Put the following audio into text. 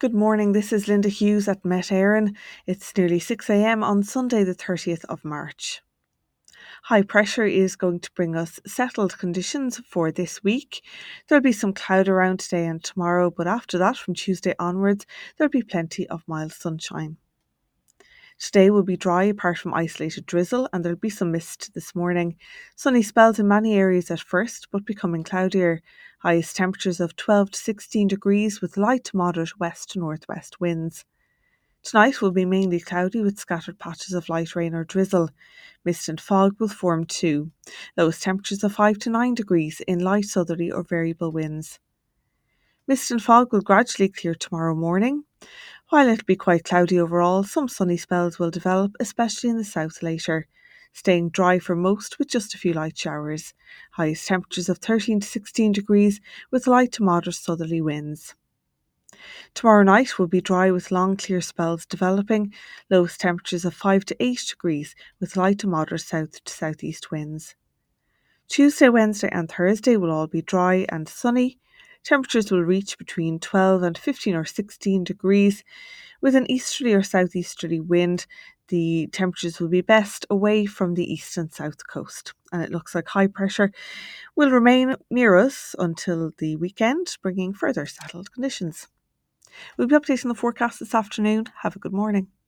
Good morning, this is Linda Hughes at Met Éireann. It's nearly 6 a.m. on Sunday the 30th of March. High pressure is going to bring us settled conditions for this week. There'll be some cloud around today and tomorrow, but after that, from Tuesday onwards, there'll be plenty of mild sunshine. Today will be dry apart from isolated drizzle, and there'll be some mist this morning. Sunny spells in many areas at first, but becoming cloudier. Highest temperatures of 12 to 16 degrees with light to moderate west to northwest winds. Tonight will be mainly cloudy with scattered patches of light rain or drizzle. Mist and fog will form too. Lowest temperatures of 5 to 9 degrees in light southerly or variable winds. Mist and fog will gradually clear tomorrow morning. While it'll be quite cloudy overall, some sunny spells will develop, especially in the south later. Staying dry for most with just a few light showers. Highest temperatures of 13 to 16 degrees with light to moderate southerly winds. Tomorrow night will be dry with long clear spells developing, lowest temperatures of 5 to 8 degrees with light to moderate south to southeast winds. Tuesday, Wednesday and Thursday will all be dry and sunny. Temperatures will reach between 12 and 15 or 16 degrees. With an easterly or southeasterly wind, the temperatures will be best away from the east and south coast. And it looks like high pressure will remain near us until the weekend, bringing further settled conditions. We'll be updating the forecast this afternoon. Have a good morning.